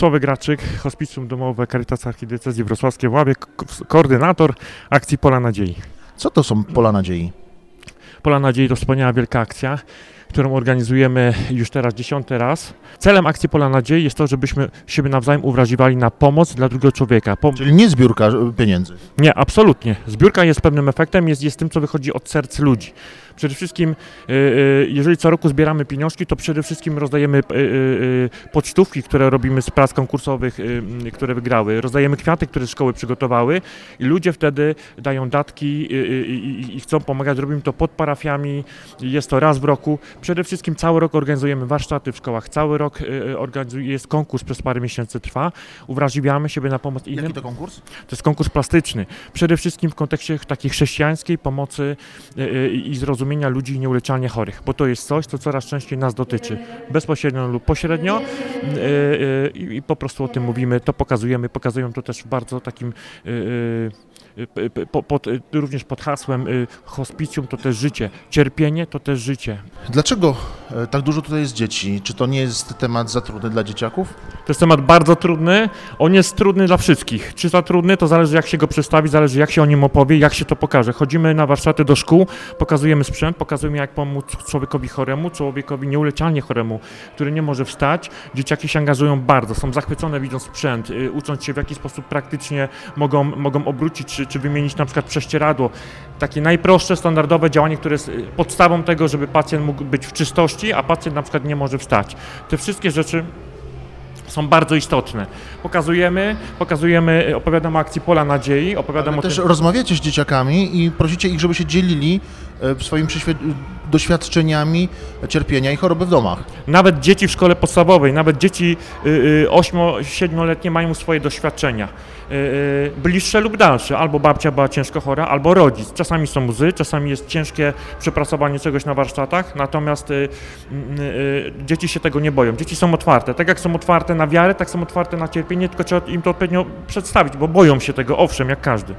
Sławek Graczyk, Hospicjum Domowe Caritas Archidiecezji Wrocławskiej w Ławie, koordynator akcji Pola Nadziei. Co to są Pola Nadziei? Pola Nadziei to wspaniała wielka akcja, którą organizujemy już teraz 10. raz. Celem akcji Pola Nadziei jest to, żebyśmy siebie nawzajem uwrażliwiali na pomoc dla drugiego człowieka. Czyli nie zbiórka pieniędzy. Nie, absolutnie. Zbiórka jest pewnym efektem, jest tym, co wychodzi od serc ludzi. Przede wszystkim, jeżeli co roku zbieramy pieniążki, to przede wszystkim rozdajemy pocztówki, które robimy z prac konkursowych, które wygrały. Rozdajemy kwiaty, które szkoły przygotowały i ludzie wtedy dają datki i chcą pomagać. Robimy to pod parafiami, jest to raz w roku. Przede wszystkim cały rok organizujemy warsztaty w szkołach, cały rok jest konkurs, przez parę miesięcy trwa. Uwrażliwiamy siebie na pomoc innym. Jaki to konkurs? To jest konkurs plastyczny. Przede wszystkim w kontekście takiej chrześcijańskiej pomocy i zrozumienia ludzi nieuleczalnie chorych, bo to jest coś, co coraz częściej nas dotyczy, bezpośrednio lub pośrednio i po prostu o tym mówimy, to pokazują to też w bardzo takim, również pod hasłem hospicjum to też życie, cierpienie to też życie. Dlaczego tak dużo tutaj jest dzieci? Czy to nie jest temat za trudny dla dzieciaków? To jest temat bardzo trudny, on jest trudny dla wszystkich. Czy za trudny, to zależy jak się go przedstawi, zależy jak się o nim opowie, jak się to pokaże. Chodzimy na warsztaty do szkół, pokazujemy sprzęt, pokazujemy jak pomóc człowiekowi choremu, człowiekowi nieuleczalnie choremu, który nie może wstać. Dzieciaki się angażują bardzo, są zachwycone widząc sprzęt, ucząc się w jaki sposób praktycznie mogą obrócić czy wymienić na przykład prześcieradło. Takie najprostsze, standardowe działanie, które jest podstawą tego, żeby pacjent mógł być w czystości, a pacjent na przykład nie może wstać. Te wszystkie rzeczy są bardzo istotne. Pokazujemy, opowiadam o akcji Pola Nadziei, opowiadam o też tym. rozmawiacie z dzieciakami i prosicie ich, żeby się dzielili swoimi doświadczeniami cierpienia i choroby w domach. Nawet dzieci w szkole podstawowej, nawet dzieci 8-7-letnie mają swoje doświadczenia. Bliższe lub dalsze. Albo babcia była ciężko chora, albo rodzic. Czasami są łzy, czasami jest ciężkie przepracowanie czegoś na warsztatach, natomiast dzieci się tego nie boją. Dzieci są otwarte. Tak jak są otwarte na wiarę, tak są otwarte na cierpienie, tylko trzeba im to odpowiednio przedstawić, bo boją się tego, owszem, jak każdy.